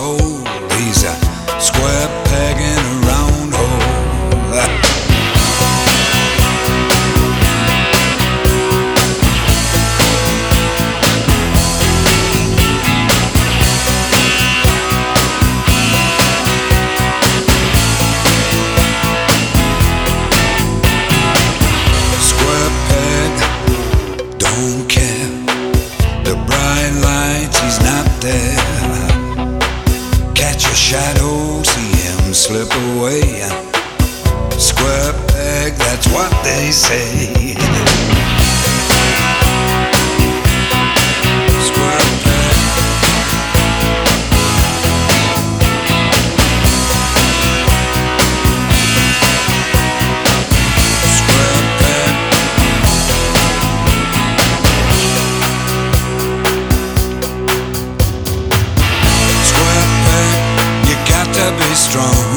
told. He's a square peg in a round hole. Square peg, don't care. The bright lights, he's not there. Catch a shadow, see him slip away. Square peg, that's what they say. Square peg. Square peg. Square peg, you got to be strong.